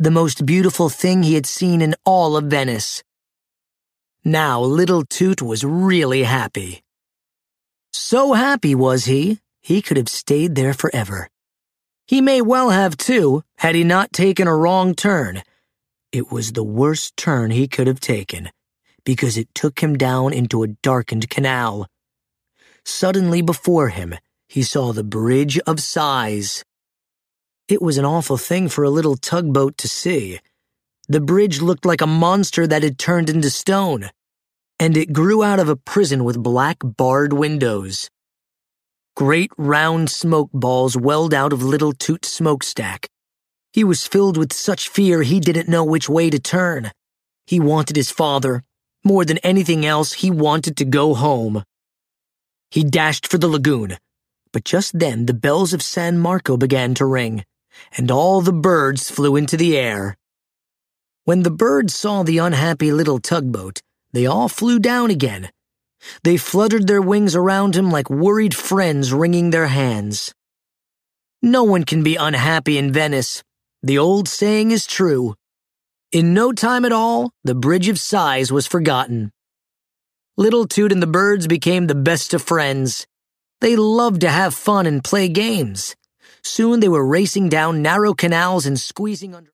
the most beautiful thing he had seen in all of Venice. Now little Toot was really happy. So happy was he could have stayed there forever. He may well have too, had he not taken a wrong turn. It was the worst turn he could have taken, because it took him down into a darkened canal. Suddenly before him, he saw the Bridge of Sighs. It was an awful thing for a little tugboat to see. The bridge looked like a monster that had turned into stone, and it grew out of a prison with black barred windows. Great round smoke balls welled out of little Toot's smokestack. He was filled with such fear he didn't know which way to turn. He wanted his father. More than anything else, he wanted to go home. He dashed for the lagoon, but just then the bells of San Marco began to ring, and all the birds flew into the air. When the birds saw the unhappy little tugboat, they all flew down again. They fluttered their wings around him like worried friends wringing their hands. No one can be unhappy in Venice. The old saying is true. In no time at all, the Bridge of Sighs was forgotten. Little Toot and the birds became the best of friends. They loved to have fun and play games. Soon they were racing down narrow canals and squeezing under